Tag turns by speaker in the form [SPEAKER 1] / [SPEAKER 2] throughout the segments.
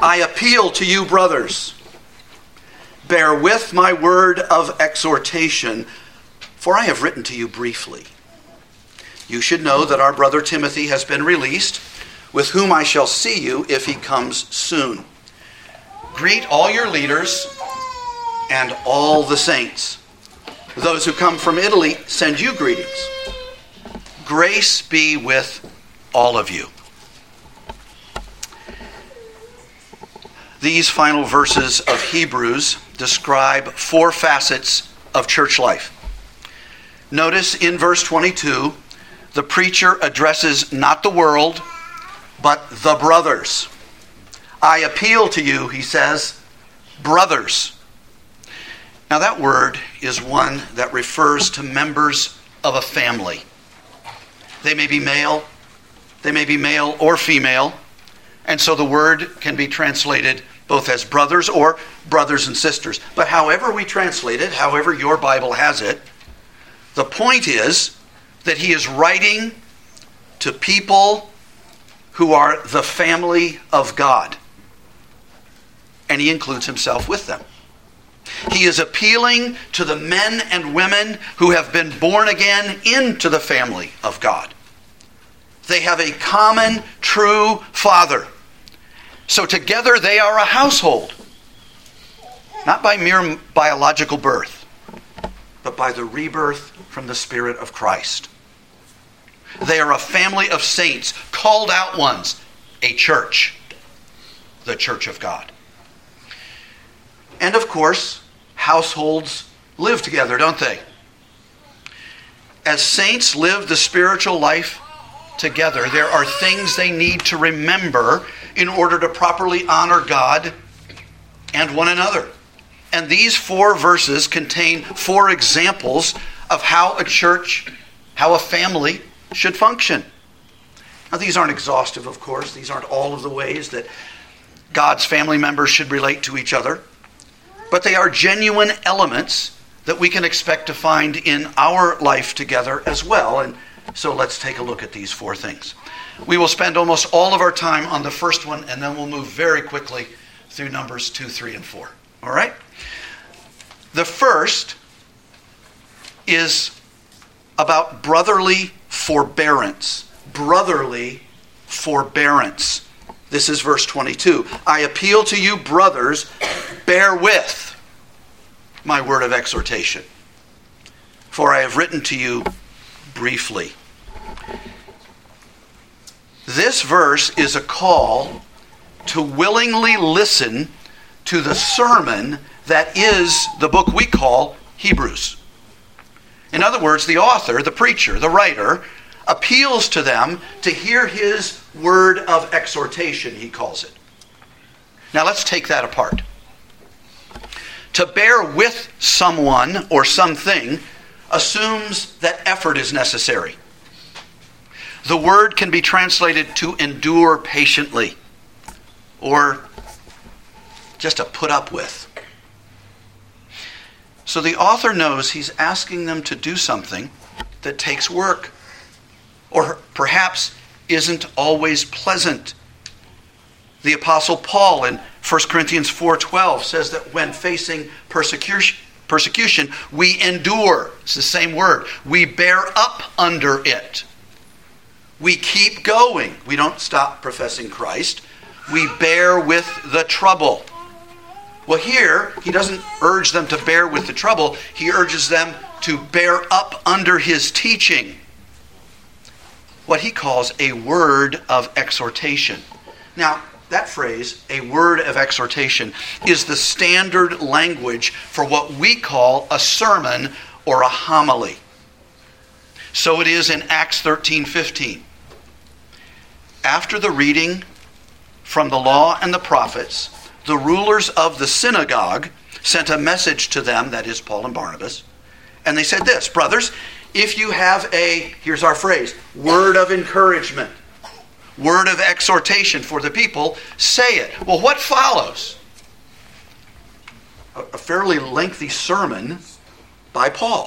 [SPEAKER 1] I appeal to you, brothers, bear with my word of exhortation, for I have written to you briefly. You should know that our brother Timothy has been released, with whom I shall see you if he comes soon. Greet all your leaders and all the saints. Those who come from Italy send you greetings. Grace be with all of you. These final verses of Hebrews describe 4 facets of church life. Notice in verse 22, the preacher addresses not the world, but the brothers. I appeal to you, he says, brothers. Now that word is one that refers to members of a family. They may be male or female, and so the word can be translated both as brothers or brothers and sisters. But however we translate it, however your Bible has it, the point is that he is writing to people who are the family of God. And he includes himself with them. He is appealing to the men and women who have been born again into the family of God. They have a common, true Father. So together they are a household. Not by mere biological birth, but by the rebirth from the Spirit of Christ. They are a family of saints, called out ones, a church, the church of God. And of course, households live together, don't they? As saints live the spiritual life together, there are things they need to remember in order to properly honor God and one another. And these 4 verses contain 4 examples of how a church, how a family should function. Now, these aren't exhaustive, of course. These aren't all of the ways that God's family members should relate to each other. But they are genuine elements that we can expect to find in our life together as well. And so let's take a look at these 4 things. We will spend almost all of our time on the first one, and then we'll move very quickly through Numbers 2, 3, and 4. All right? The first is about brotherly forbearance. Brotherly forbearance. This is verse 22. I appeal to you, brothers, bear with my word of exhortation, for I have written to you briefly. This verse is a call to willingly listen to the sermon that is the book we call Hebrews. In other words, the author, the preacher, the writer, appeals to them to hear his word of exhortation, he calls it. Now let's take that apart. To bear with someone or something assumes that effort is necessary. The word can be translated to endure patiently, or just to put up with. So the author knows he's asking them to do something that takes work, or perhaps isn't always pleasant. The Apostle Paul in 1 Corinthians 4:12 says that when facing persecution, we endure. It's the same word. We bear up under it. We keep going. We don't stop professing Christ. We bear with the trouble. Well, here, he doesn't urge them to bear with the trouble. He urges them to bear up under his teaching. What he calls a word of exhortation. Now, that phrase, a word of exhortation, is the standard language for what we call a sermon or a homily. So it is in Acts 13:15. After the reading from the law and the prophets, the rulers of the synagogue sent a message to them, that is Paul and Barnabas, and they said this: brothers, if you have here's our phrase, word of encouragement, word of exhortation for the people, say it. Well, what follows? A fairly lengthy sermon by Paul.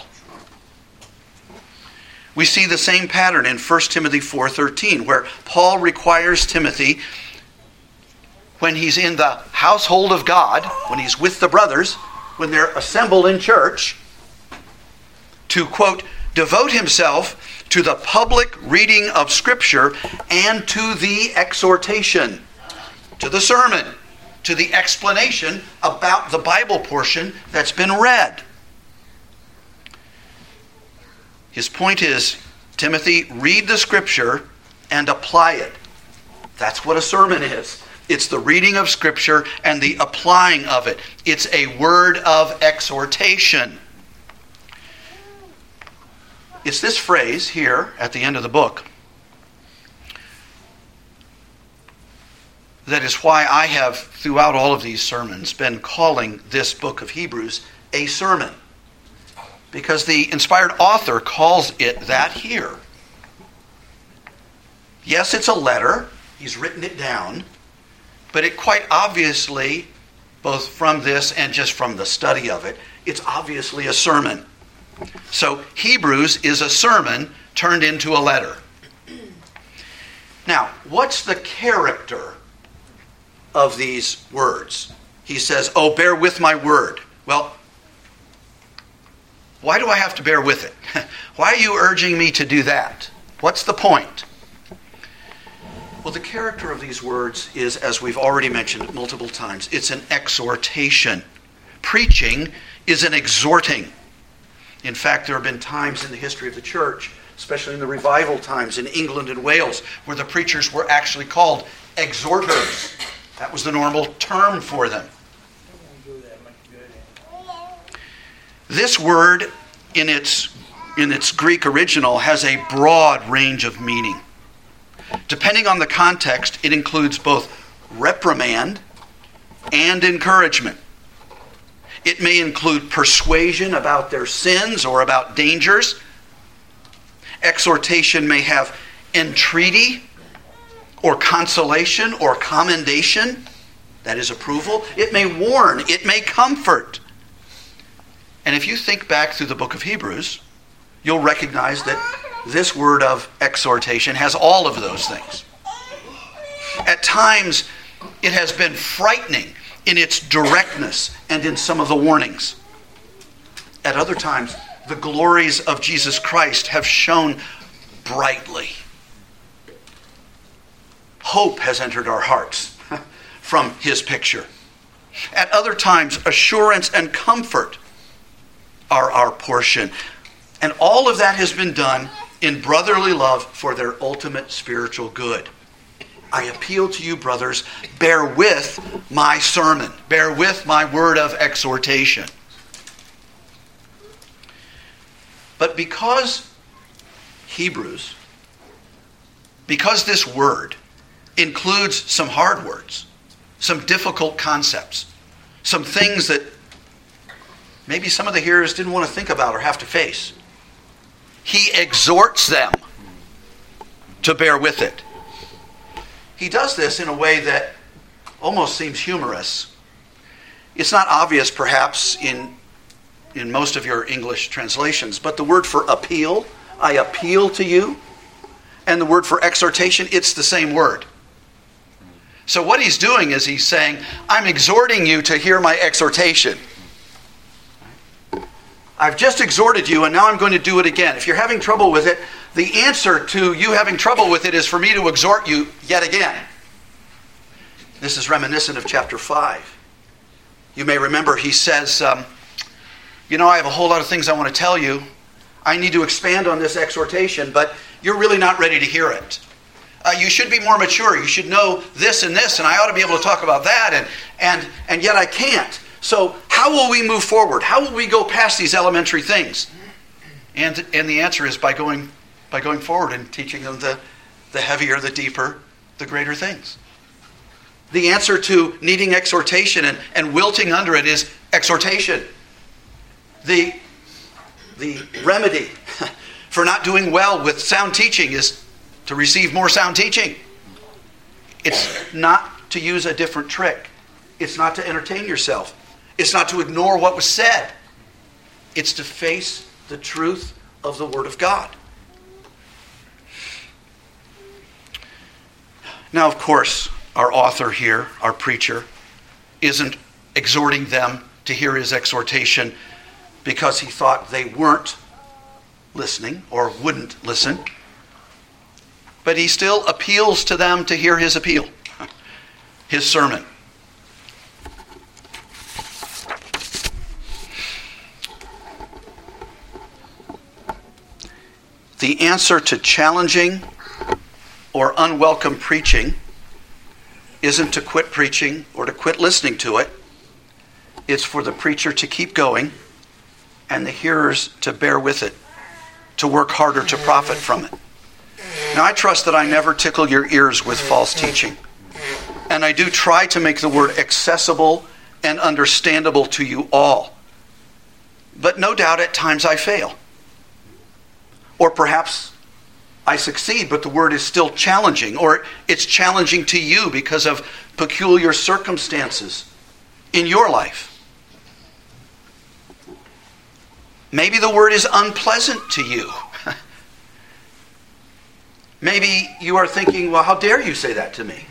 [SPEAKER 1] We see the same pattern in 1 Timothy 4:13, where Paul requires Timothy when he's in the household of God, when he's with the brothers, when they're assembled in church, to, quote, devote himself to the public reading of Scripture and to the exhortation, to the sermon, to the explanation about the Bible portion that's been read. His point is, Timothy, read the Scripture and apply it. That's what a sermon is. It's the reading of Scripture and the applying of it. It's a word of exhortation. It's this phrase here at the end of the book that is why I have, throughout all of these sermons, been calling this book of Hebrews a sermon. Because the inspired author calls it that here. Yes, it's a letter. He's written it down. But it quite obviously, both from this and just from the study of it, it's obviously a sermon. So Hebrews is a sermon turned into a letter. Now, what's the character of these words? He says, oh, bear with my word. Well, why do I have to bear with it? Why are you urging me to do that? What's the point? Well, the character of these words is, as we've already mentioned multiple times, it's an exhortation. Preaching is an exhorting. In fact, there have been times in the history of the church, especially in the revival times in England and Wales, where the preachers were actually called exhorters. That was the normal term for them. This word, in its Greek original, has a broad range of meaning. Depending on the context, it includes both reprimand and encouragement. It may include persuasion about their sins or about dangers. Exhortation may have entreaty or consolation or commendation. That is approval. It may warn. It may comfort. And if you think back through the book of Hebrews, you'll recognize that this word of exhortation has all of those things. At times, it has been frightening in its directness and in some of the warnings. At other times, the glories of Jesus Christ have shone brightly. Hope has entered our hearts from his picture. At other times, assurance and comfort are our portion. And all of that has been done in brotherly love for their ultimate spiritual good. I appeal to you, brothers, bear with my sermon. Bear with my word of exhortation. But because this word includes some hard words, some difficult concepts, some things that maybe some of the hearers didn't want to think about or have to face, he exhorts them to bear with it. He does this in a way that almost seems humorous. It's not obvious, perhaps, in most of your English translations, but the word for appeal, I appeal to you, and the word for exhortation, it's the same word. So what he's doing is he's saying, I'm exhorting you to hear my exhortation. I've just exhorted you, and now I'm going to do it again. If you're having trouble with it, the answer to you having trouble with it is for me to exhort you yet again. This is reminiscent of chapter 5. You may remember he says, I have a whole lot of things I want to tell you. I need to expand on this exhortation, but you're really not ready to hear it. You should be more mature. You should know this, and I ought to be able to talk about that, and yet I can't. So how will we move forward? How will we go past these elementary things? And the answer is by going forward and teaching them the heavier, the deeper, the greater things. The answer to needing exhortation and wilting under it is exhortation. The remedy for not doing well with sound teaching is to receive more sound teaching. It's not to use a different trick. It's not to entertain yourself. It's not to ignore what was said. It's to face the truth of the Word of God. Now, of course, our author here, our preacher, isn't exhorting them to hear his exhortation because he thought they weren't listening or wouldn't listen. But he still appeals to them to hear his appeal, his sermon. The answer to challenging or unwelcome preaching isn't to quit preaching or to quit listening to it. It's for the preacher to keep going and the hearers to bear with it, to work harder to profit from it. Now, I trust that I never tickle your ears with false teaching. And I do try to make the word accessible and understandable to you all. But no doubt at times I fail. Or perhaps I succeed, but the word is still challenging. Or it's challenging to you because of peculiar circumstances in your life. Maybe the word is unpleasant to you. Maybe you are thinking, well, how dare you say that to me?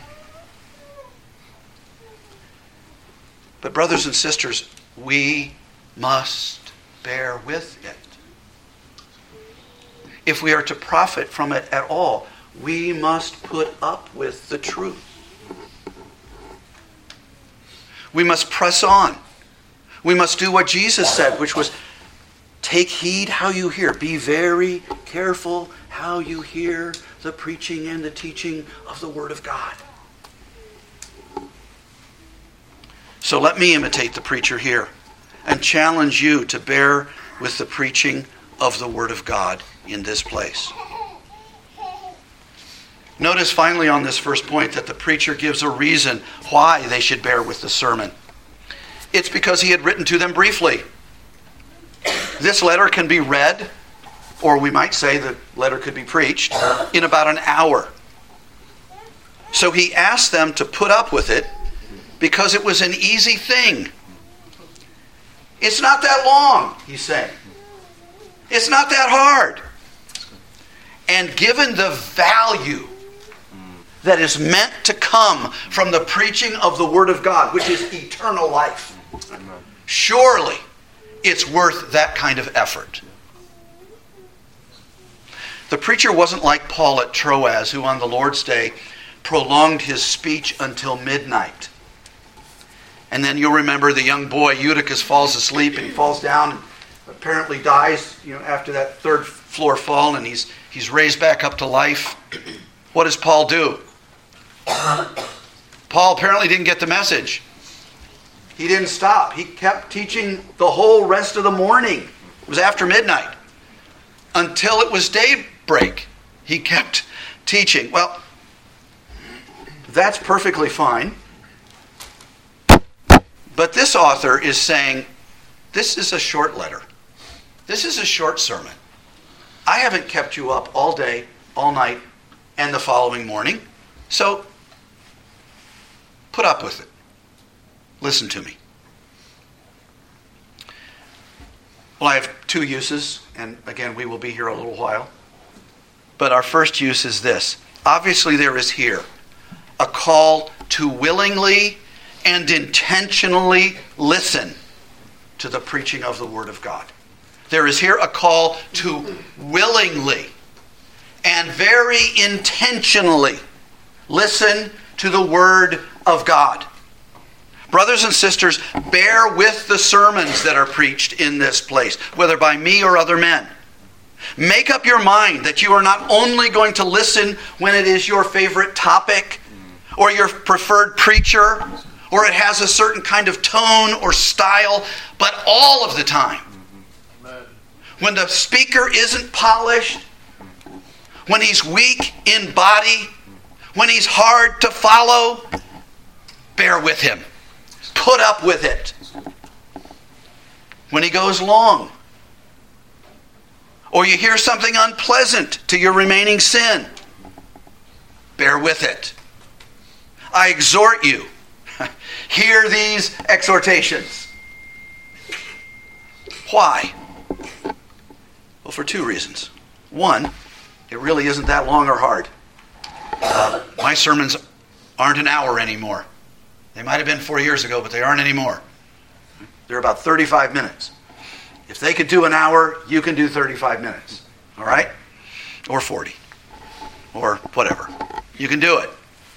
[SPEAKER 1] But brothers and sisters, we must bear with it. If we are to profit from it at all, we must put up with the truth. We must press on. We must do what Jesus said, which was, take heed how you hear. Be very careful how you hear the preaching and the teaching of the Word of God. So let me imitate the preacher here and challenge you to bear with the preaching of the Word of God in this place. Notice finally on this first point that the preacher gives a reason why they should bear with the sermon. It's because he had written to them briefly. This letter can be read, or we might say the letter could be preached, in about an hour. So he asked them to put up with it because it was an easy thing. It's not that long, he's saying. It's not that hard. And given the value that is meant to come from the preaching of the Word of God, which is eternal life, surely it's worth that kind of effort. The preacher wasn't like Paul at Troas, who on the Lord's Day prolonged his speech until midnight. And then you'll remember the young boy Eutychus falls asleep and he falls down and apparently dies, after that third floor fall, and he's raised back up to life. What does Paul do? Paul apparently didn't get the message. He didn't stop. He kept teaching the whole rest of the morning. It was after midnight. Until it was daybreak. He kept teaching. Well, that's perfectly fine. But this author is saying, this is a short letter. This is a short sermon. I haven't kept you up all day, all night, and the following morning. So, put up with it. Listen to me. Well, I have two uses, and again, we will be here a little while. But our first use is this. Obviously, there is here a call to willingly and intentionally listen to the preaching of the Word of God. There is here a call to willingly and very intentionally listen to the Word of God. Brothers and sisters, bear with the sermons that are preached in this place, whether by me or other men. Make up your mind that you are not only going to listen when it is your favorite topic or your preferred preacher or it has a certain kind of tone or style, but all of the time. When the speaker isn't polished, when he's weak in body, when he's hard to follow, bear with him. Put up with it. When he goes long, or you hear something unpleasant to your remaining sin, bear with it. I exhort you, hear these exhortations. Why? Well, for two reasons. One, it really isn't that long or hard. My sermons aren't an hour anymore. They might have been 4 years ago, but they aren't anymore. They're about 35 minutes. If they could do an hour, you can do 35 minutes. All right? Or 40. Or whatever. You can do it.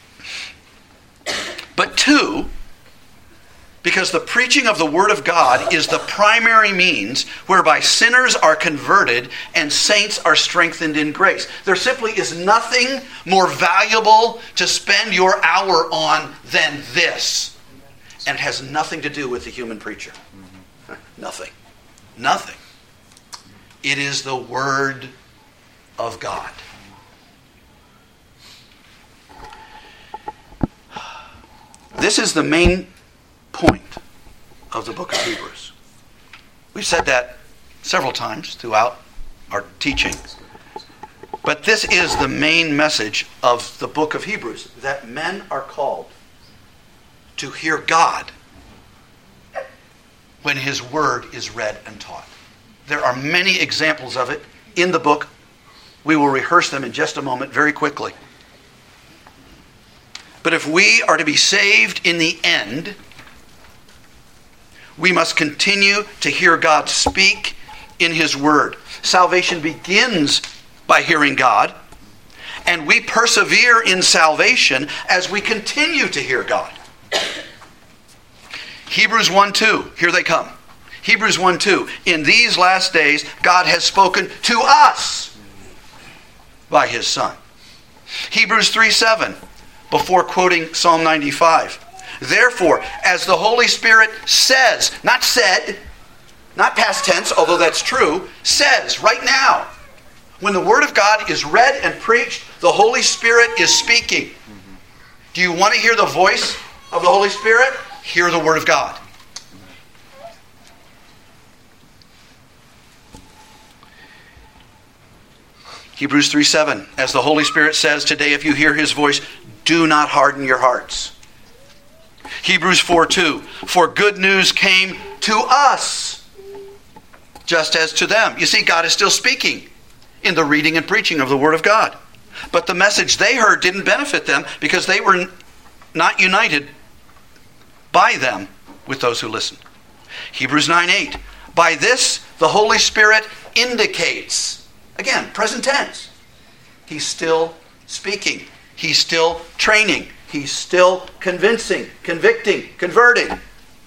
[SPEAKER 1] But 2, because the preaching of the Word of God is the primary means whereby sinners are converted and saints are strengthened in grace. There simply is nothing more valuable to spend your hour on than this. And it has nothing to do with the human preacher. Nothing. Nothing. It is the Word of God. This is the main point of the book of Hebrews. We've said that several times throughout our teaching. But this is the main message of the book of Hebrews, that men are called to hear God when His Word is read and taught. There are many examples of it in the book. We will rehearse them in just a moment very quickly. But if we are to be saved in the end, we must continue to hear God speak in His Word. Salvation begins by hearing God, and we persevere in salvation as we continue to hear God. Hebrews 1:2, here they come. Hebrews 1:2, in these last days, God has spoken to us by His Son. Hebrews 3:7, before quoting Psalm 95. Therefore, as the Holy Spirit says, not said, not past tense, although that's true, says right now, when the Word of God is read and preached, the Holy Spirit is speaking. Do you want to hear the voice of the Holy Spirit? Hear the Word of God. Hebrews 3:7, as the Holy Spirit says today, if you hear His voice, do not harden your hearts. Hebrews 4:2, for good news came to us, just as to them. You see, God is still speaking in the reading and preaching of the Word of God. But the message they heard didn't benefit them because they were not united by them with those who listened. Hebrews 9:8, by this the Holy Spirit indicates, again, present tense, He's still speaking. He's still training. He's still convincing, convicting, converting.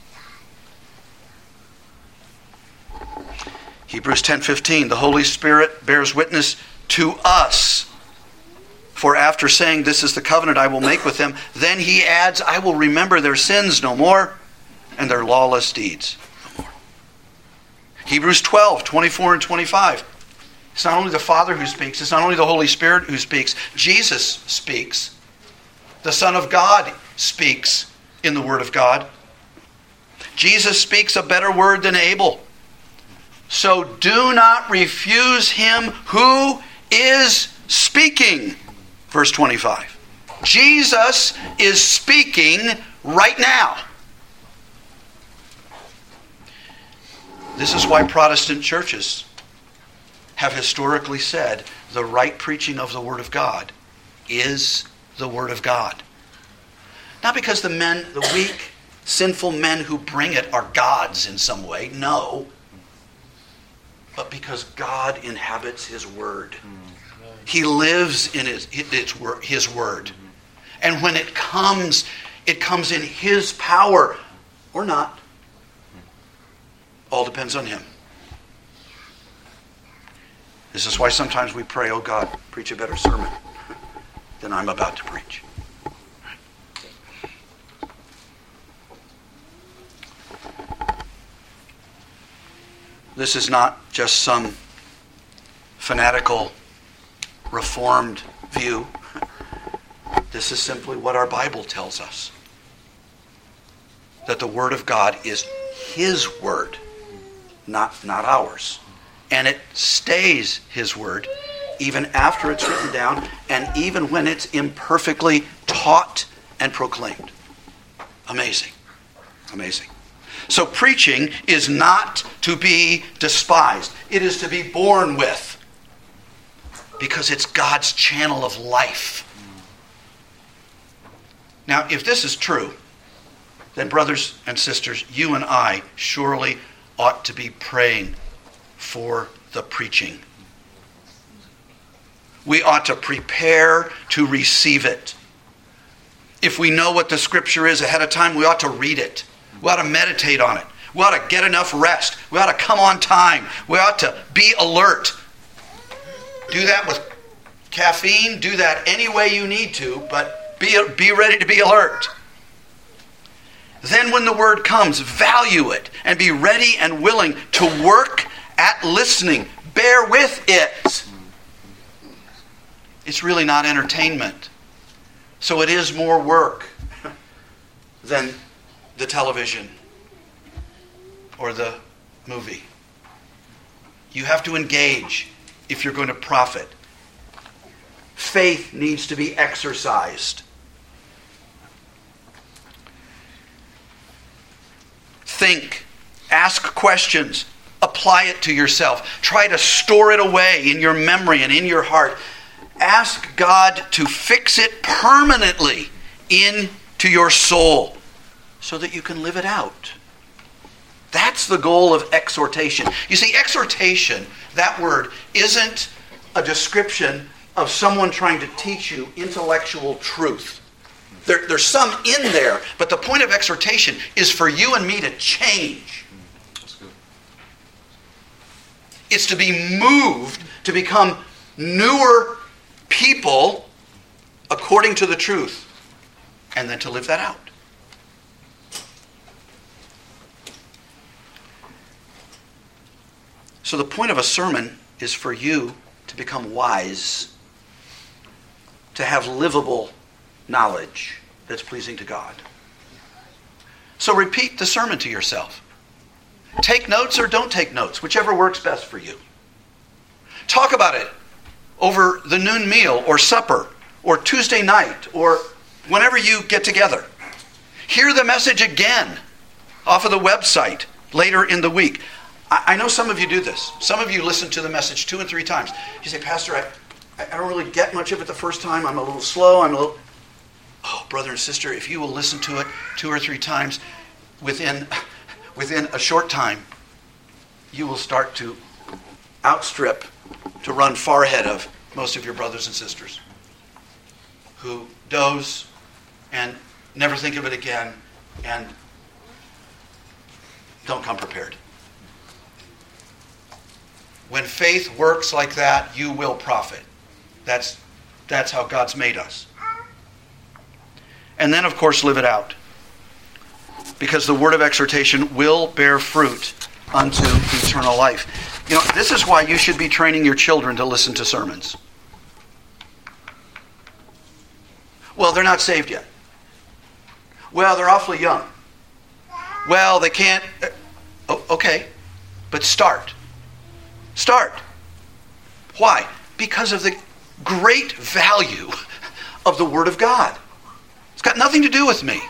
[SPEAKER 1] Hebrews 10:15, the Holy Spirit bears witness to us. For after saying, this is the covenant I will make with them, then He adds, I will remember their sins no more and their lawless deeds no more. Hebrews 12:24 and 25. It's not only the Father who speaks. It's not only the Holy Spirit who speaks. Jesus speaks. The Son of God speaks in the Word of God. Jesus speaks a better word than Abel. So do not refuse Him who is speaking. Verse 25. Jesus is speaking right now. This is why Protestant churches have historically said the right preaching of the Word of God is the Word of God. Not because the weak, sinful men who bring it are gods in some way, no. But because God inhabits His Word. He lives in His Word. And when it comes in His power or not. All depends on Him. This is why sometimes we pray, oh God, preach a better sermon than I'm about to preach. This is not just some fanatical, reformed view. This is simply what our Bible tells us. That the Word of God is His Word, not ours. And it stays His Word even after it's written down and even when it's imperfectly taught and proclaimed. Amazing. Amazing. So preaching is not to be despised. It is to be borne with. Because it's God's channel of life. Now, if this is true, then brothers and sisters, you and I surely ought to be praying for the preaching. We ought to prepare to receive it. If we know what the Scripture is ahead of time, we ought to read it. We ought to meditate on it. We ought to get enough rest. We ought to come on time. We ought to be alert. Do that with caffeine. Do that any way you need to, but be ready to be alert. Then when the word comes, value it and be ready and willing to work at listening. Bear with it. It's really not entertainment. So it is more work than the television or the movie. You have to engage if you're going to profit. Faith needs to be exercised. Think, ask questions, apply it to yourself. Try to store it away in your memory and in your heart. Ask God to fix it permanently into your soul so that you can live it out. That's the goal of exhortation. You see, exhortation, that word, isn't a description of someone trying to teach you intellectual truth. There's some in there, but the point of exhortation is for you and me to change. It's to be moved to become newer people according to the truth, and then to live that out. So the point of a sermon is for you to become wise, to have livable knowledge that's pleasing to God. So repeat the sermon to yourself. Take notes or don't take notes, whichever works best for you. Talk about it over the noon meal or supper or Tuesday night or whenever you get together. Hear the message again off of the website later in the week. I know some of you do this. Some of you listen to the message 2 and 3 times. You say, Pastor, I don't really get much of it the first time. I'm a little slow. Oh, brother and sister, if you will listen to it 2 or 3 times, within a short time, you will start to outstrip, to run far ahead of most of your brothers and sisters who doze and never think of it again and don't come prepared. When faith works like that, you will profit. That's how God's made us. And then, of course, live it out. Because the word of exhortation will bear fruit unto eternal life. You know, this is why you should be training your children to listen to sermons. Well, they're not saved yet. Well, they're awfully young. Well, they can't. Okay, but start. Start. Why? Because of the great value of the Word of God. It's got nothing to do with me.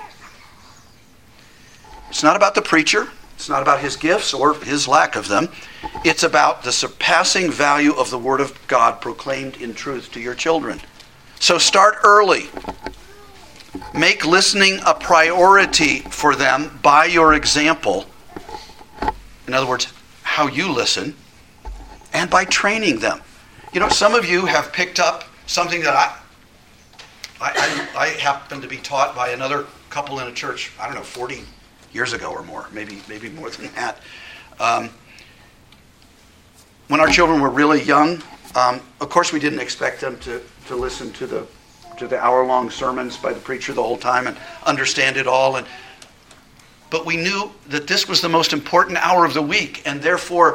[SPEAKER 1] It's not about the preacher. It's not about his gifts or his lack of them. It's about the surpassing value of the Word of God proclaimed in truth to your children. So start early. Make listening a priority for them by your example. In other words, how you listen. And by training them. You know, some of you have picked up something that I happen to be taught by another couple in a church, 40 years ago or more, maybe more than that. When our children were really young, of course we didn't expect them to listen to the hour-long sermons by the preacher the whole time and understand it all. But we knew that this was the most important hour of the week, and therefore,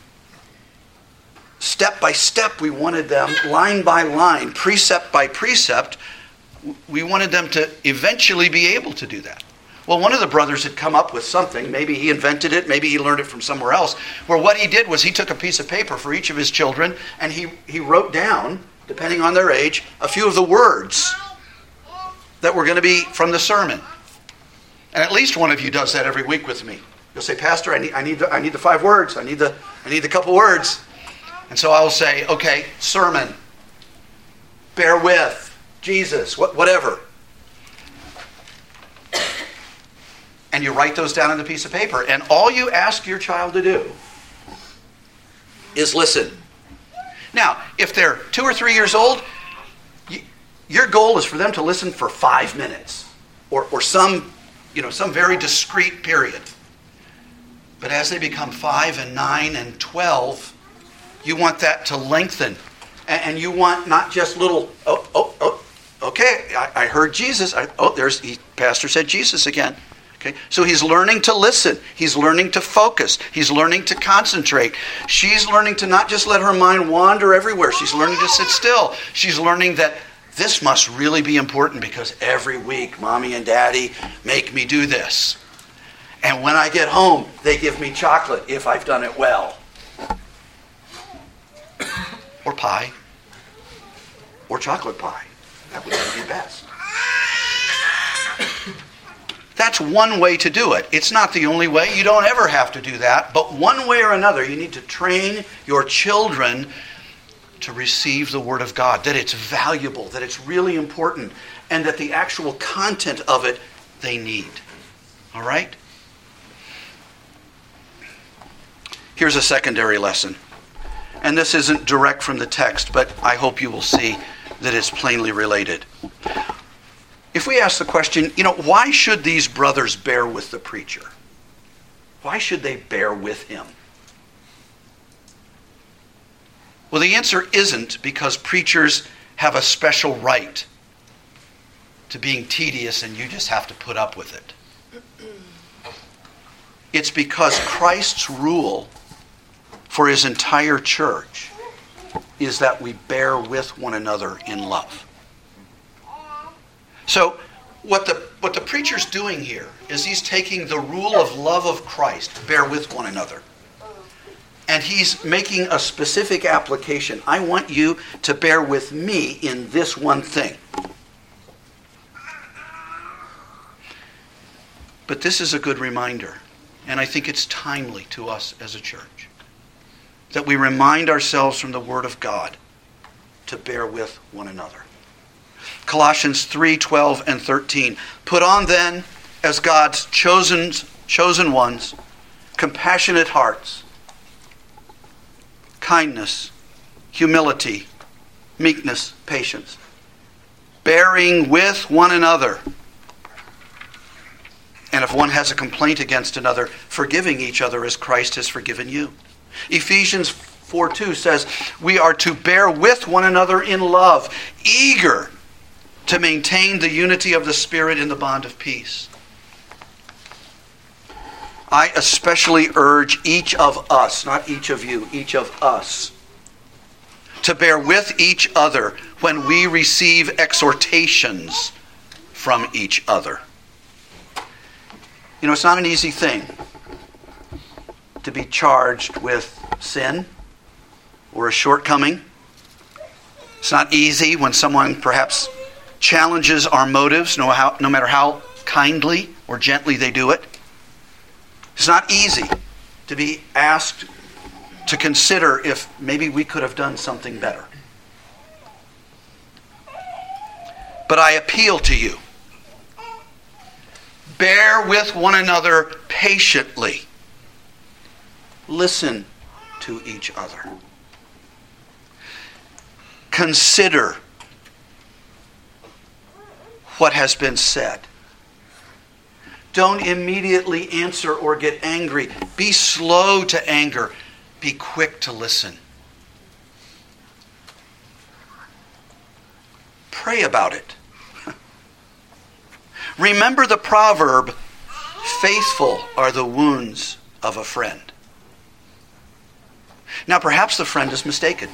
[SPEAKER 1] step by step, we wanted them, line by line, precept by precept, we wanted them to eventually be able to do that. Well, one of the brothers had come up with something. Maybe he invented it. Maybe he learned it from somewhere else. Where what he did was he took a piece of paper for each of his children and he wrote down, depending on their age, a few of the words that were going to be from the sermon. And at least one of you does that every week with me. You'll say, Pastor, I need the 5 words. I need the couple words. And so I will say, okay, sermon, bear with, Jesus, whatever. And you write those down on a piece of paper. And all you ask your child to do is listen. Now, if they're 2 or 3 years old, your goal is for them to listen for 5 minutes or some very discrete period. But as they become 5 and 9 and 12, you want that to lengthen. And you want not just little, okay, I heard Jesus. Pastor said Jesus again. Okay, so he's learning to listen. He's learning to focus. He's learning to concentrate. She's learning to not just let her mind wander everywhere. She's learning to sit still. She's learning that this must really be important because every week Mommy and Daddy make me do this. And when I get home, they give me chocolate if I've done it well. Or pie. Or chocolate pie. That would be best. That's one way to do it. It's not the only way. You don't ever have to do that. But one way or another, you need to train your children to receive the Word of God, that it's valuable, that it's really important, and that the actual content of it they need. All right? Here's a secondary lesson. And this isn't direct from the text, but I hope you will see that it's plainly related. If we ask the question, why should these brothers bear with the preacher? Why should they bear with him? Well, the answer isn't because preachers have a special right to being tedious and you just have to put up with it. It's because Christ's rule for his entire church is that we bear with one another in love. So what the preacher's doing here is he's taking the rule of love of Christ, bear with one another, and he's making a specific application. I want you to bear with me in this one thing. But this is a good reminder, and I think it's timely to us as a church, that we remind ourselves from the Word of God to bear with one another. Colossians 3:12 and 13. Put on then, as God's chosen ones, compassionate hearts, kindness, humility, meekness, patience, bearing with one another. And if one has a complaint against another, forgiving each other as Christ has forgiven you. Ephesians 4:2 says, we are to bear with one another in love, eager to maintain the unity of the Spirit in the bond of peace. I especially urge each of us, not each of you, each of us, to bear with each other when we receive exhortations from each other. It's not an easy thing to be charged with sin or a shortcoming. It's not easy when someone perhaps challenges our motives, no matter how kindly or gently they do it. It's not easy to be asked to consider if maybe we could have done something better. But I appeal to you. Bear with one another patiently. Listen to each other. Consider what has been said. Don't immediately answer or get angry. Be slow to anger. Be quick to listen. Pray about it. Remember the proverb, faithful are the wounds of a friend. Now perhaps the friend is mistaken.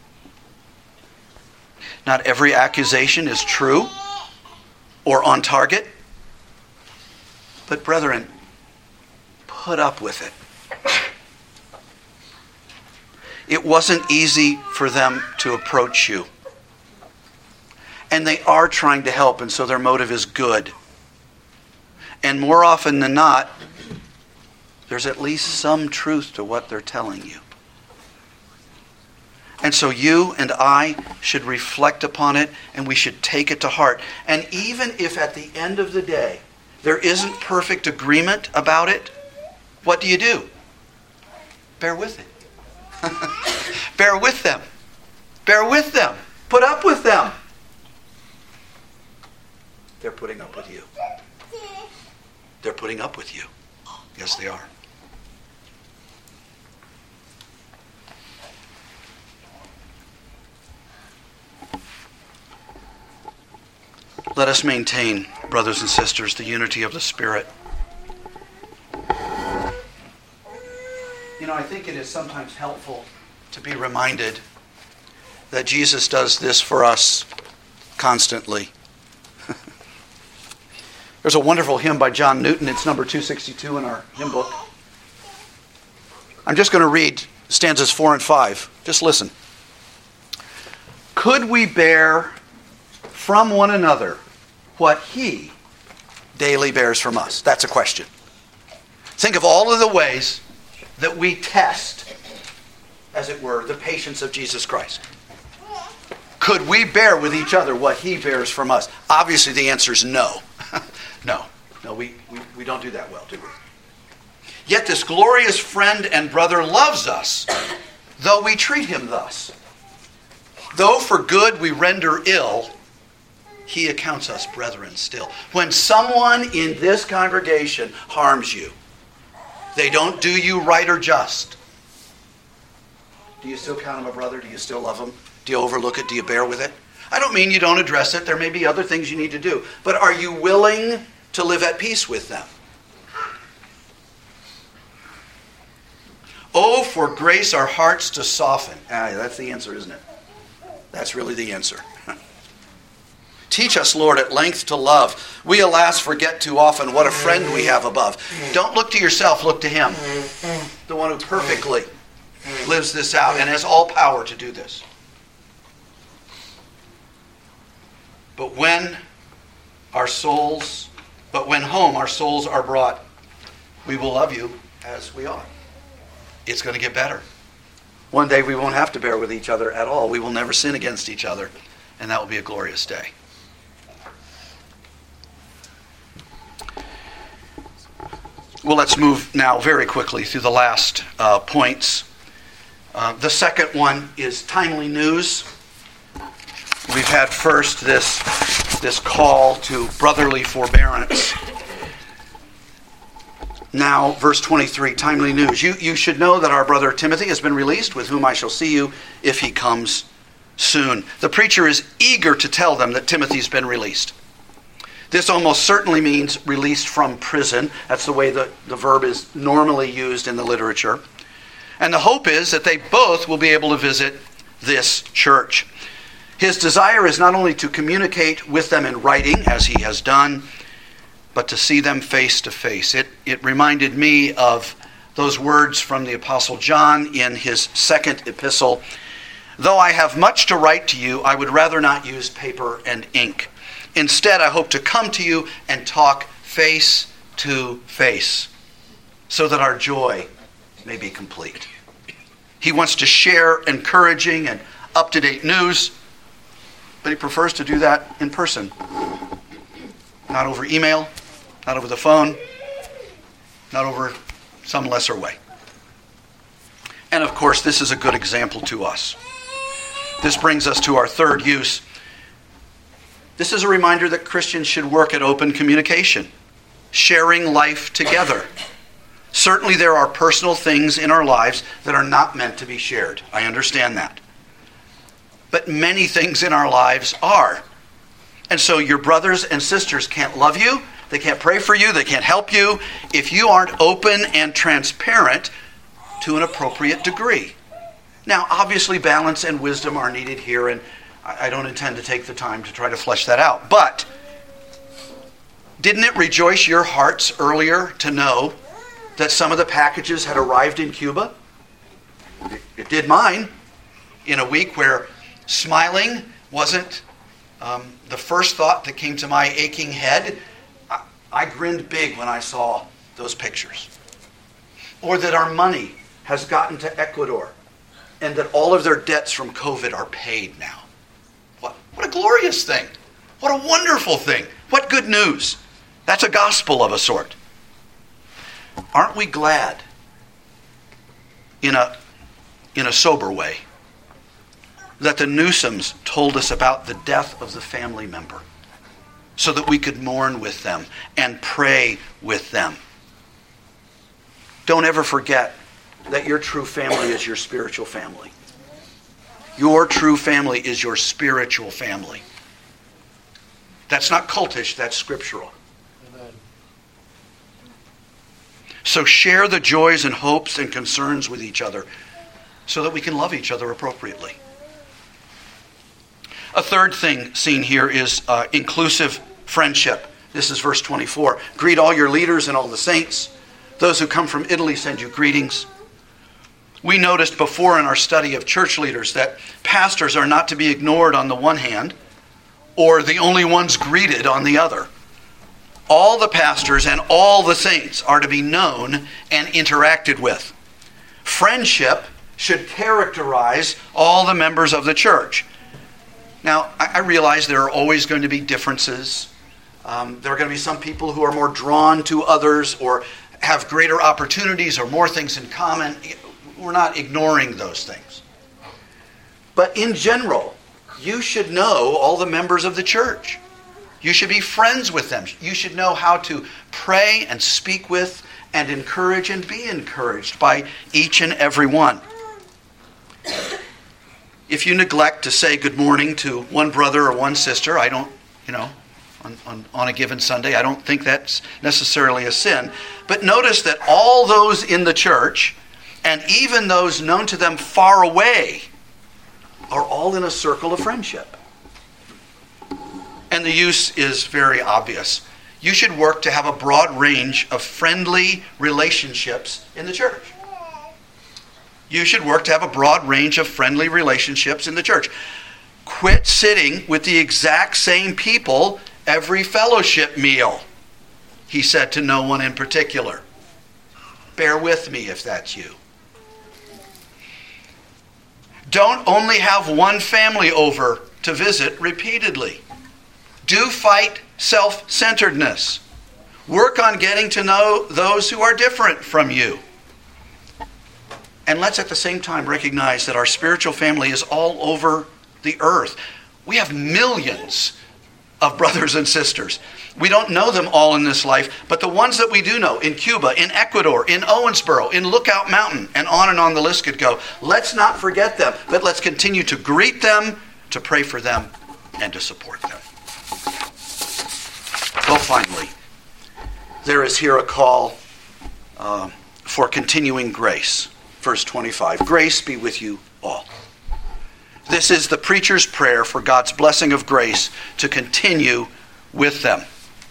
[SPEAKER 1] Not every accusation is true or on target. But brethren, put up with it. It wasn't easy for them to approach you. And they are trying to help, and so their motive is good. And more often than not, there's at least some truth to what they're telling you. And so you and I should reflect upon it, and we should take it to heart. And even if at the end of the day, there isn't perfect agreement about it, what do? Bear with it. Bear with them. Bear with them. Put up with them. They're putting up with you. They're putting up with you. Yes, they are. Let us maintain, brothers and sisters, the unity of the Spirit. You know, I think it is sometimes helpful to be reminded that Jesus does this for us constantly. There's a wonderful hymn by John Newton. It's number 262 in our hymn book. I'm just going to read stanzas 4 and 5. Just listen. Could we bear from one another what he daily bears from us? That's a question. Think of all of the ways that we test, as it were, the patience of Jesus Christ. Could we bear with each other what he bears from us? Obviously the answer is no. No, we don't do that well, do we? Yet this glorious friend and brother loves us, though we treat him thus. Though for good we render ill, he accounts us brethren still. When someone in this congregation harms you, they don't do you right or just, do you still count him a brother? Do you still love him? Do you overlook it? Do you bear with it? I don't mean you don't address it. There may be other things you need to do. But are you willing to live at peace with them? Oh, for grace our hearts to soften. That's the answer, isn't it? That's really the answer. Teach us, Lord, at length to love. We, alas, forget too often what a friend we have above. Don't look to yourself, look to him. The one who perfectly lives this out and has all power to do this. But when home our souls are brought, we will love you as we are. It's going to get better. One day we won't have to bear with each other at all. We will never sin against each other, and that will be a glorious day. Well, let's move now very quickly through the last points. The second one is timely news. We've had first this call to brotherly forbearance. Now, verse 23, timely news. You should know that our brother Timothy has been released, with whom I shall see you if he comes soon. The preacher is eager to tell them that Timothy's been released. This almost certainly means released from prison. That's the way the verb is normally used in the literature. And the hope is that they both will be able to visit this church. His desire is not only to communicate with them in writing, as he has done, but to see them face to face. It reminded me of those words from the Apostle John in his second epistle. Though I have much to write to you, I would rather not use paper and ink. Instead, I hope to come to you and talk face to face, so that our joy may be complete. He wants to share encouraging and up-to-date news, but he prefers to do that in person. Not over email, not over the phone, not over some lesser way. And of course, this is a good example to us. This brings us to our third use. This is a reminder that Christians should work at open communication, sharing life together. Certainly there are personal things in our lives that are not meant to be shared. I understand that. But many things in our lives are. And so your brothers and sisters can't love you, they can't pray for you, they can't help you if you aren't open and transparent to an appropriate degree. Now, obviously, balance and wisdom are needed here, and I don't intend to take the time to try to flesh that out. But didn't it rejoice your hearts earlier to know that some of the packages had arrived in Cuba? It did mine, in a week where smiling wasn't the first thought that came to my aching head. I grinned big when I saw those pictures. Or that our money has gotten to Ecuador and that all of their debts from COVID are paid now. What a glorious thing. What a wonderful thing. What good news. That's a gospel of a sort. Aren't we glad, in a sober way, that the Newsomes told us about the death of the family member so that we could mourn with them and pray with them? Don't ever forget that your true family is your spiritual family. Your true family is your spiritual family. That's not cultish, that's scriptural. Amen. So share the joys and hopes and concerns with each other so that we can love each other appropriately. A third thing seen here is inclusive friendship. This is verse 24. Greet all your leaders and all the saints. Those who come from Italy send you greetings. We noticed before in our study of church leaders that pastors are not to be ignored on the one hand, or the only ones greeted on the other. All the pastors and all the saints are to be known and interacted with. Friendship should characterize all the members of the church. Now, I realize there are always going to be differences. There are going to be some people who are more drawn to others or have greater opportunities or more things in common. We're not ignoring those things. But in general, you should know all the members of the church. You should be friends with them. You should know how to pray and speak with and encourage and be encouraged by each and every one. If you neglect to say good morning to one brother or one sister, on a given Sunday, I don't think that's necessarily a sin. But notice that all those in the church, and even those known to them far away, are all in a circle of friendship. And the use is very obvious. You should work to have a broad range of friendly relationships in the church. You should work to have a broad range of friendly relationships in the church. Quit sitting with the exact same people every fellowship meal, he said to no one in particular. Bear with me if that's you. Don't only have one family over to visit repeatedly. Do fight self-centeredness. Work on getting to know those who are different from you. And let's at the same time recognize that our spiritual family is all over the earth. We have millions of brothers and sisters. We don't know them all in this life, but the ones that we do know, in Cuba, in Ecuador, in Owensboro, in Lookout Mountain, and on the list could go. Let's not forget them, but let's continue to greet them, to pray for them, and to support them. Well, finally, there is here a call for continuing grace. Verse 25, grace be with you all. This is the preacher's prayer for God's blessing of grace to continue with them.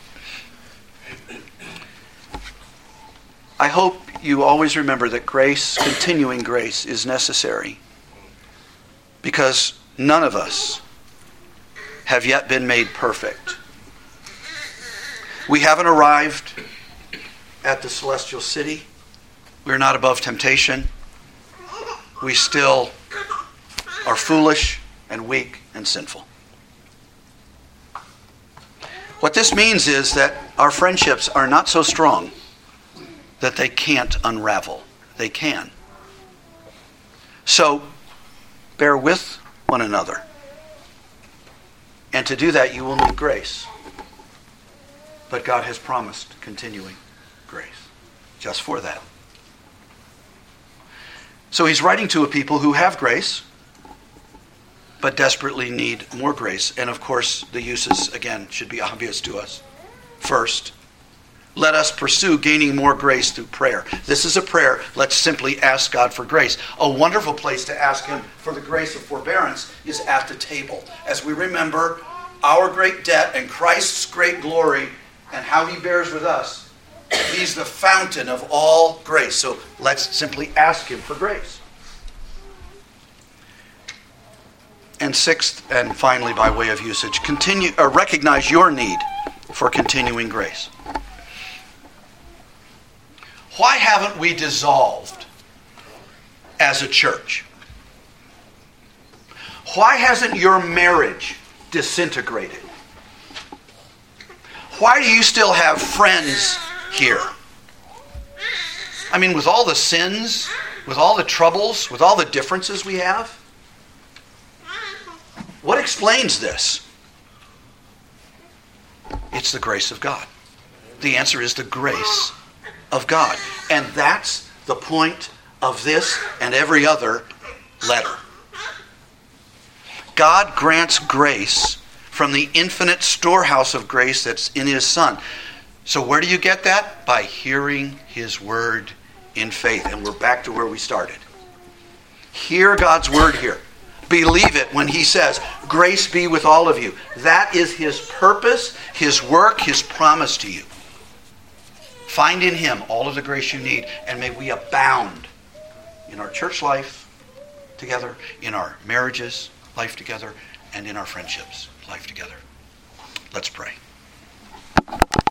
[SPEAKER 1] I hope you always remember that grace, continuing grace, is necessary because none of us have yet been made perfect. We haven't arrived at the celestial city. We're not above temptation. We still are foolish and weak and sinful. What this means is that our friendships are not so strong that they can't unravel. They can. So, bear with one another. And to do that, you will need grace. But God has promised continuing grace just for that. So he's writing to a people who have grace, but desperately need more grace. And of course, the uses, again, should be obvious to us. First, let us pursue gaining more grace through prayer. This is a prayer. Let's simply ask God for grace. A wonderful place to ask him for the grace of forbearance is at the table. As we remember our great debt and Christ's great glory and how he bears with us, he's the fountain of all grace. So let's simply ask him for grace. And sixth, and finally by way of usage, recognize your need for continuing grace. Why haven't we dissolved as a church? Why hasn't your marriage disintegrated? Why do you still have friends here? I mean, with all the sins, with all the troubles, with all the differences we have, what explains this? It's the grace of God. The answer is the grace of God. And that's the point of this and every other letter. God grants grace from the infinite storehouse of grace that's in His Son. So where do you get that? By hearing His word in faith. And we're back to where we started. Hear God's word here. Believe it when He says, grace be with all of you. That is His purpose, His work, His promise to you. Find in Him all of the grace you need, and may we abound in our church life together, in our marriages, life together, and in our friendships, life together. Let's pray.